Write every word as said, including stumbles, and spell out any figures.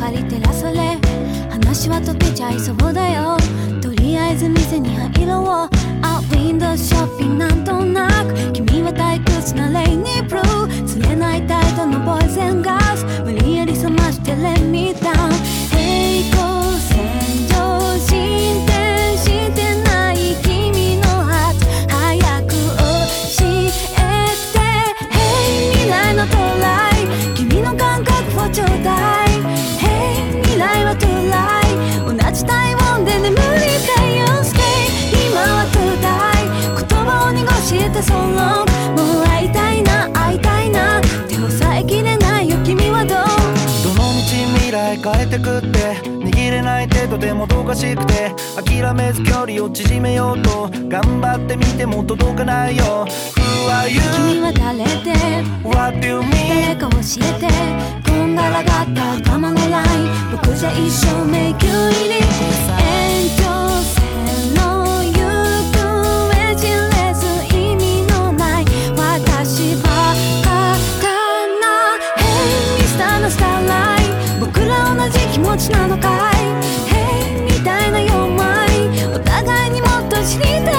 借りてらそれ話は解けちゃいそうだよ。とりあえず店に入ろう。あ、ウィンドウショッピングなんとなく君は退屈なレイニーブルー釣れないタイトのボーイズ&ガールズ無理やり冷ましてレミダウン平行線上進展してない君のハート早く教えて Hey 未来の到来君の感覚をちょうだい Hey 未来は到来同じ体温で眠りたいよ Stay 今は Today 言葉を濁して So long もう会いたいな会いたいな手を遮れないよ君はどうどの道未来変えてくって握れない手とてもどかしくて諦めず距離を縮めようと頑張ってみても届かないよ Who are you? 君は誰で What do you mean? 誰か教えてこんがらがった頭のライン僕じゃ一生迷宮入り延長線の行方知れず意味のない私ばっかかな Hey ミスターのスターライン僕ら同じ気持ちなのかい Hey みたいなよんまいお互いにもっと知りたい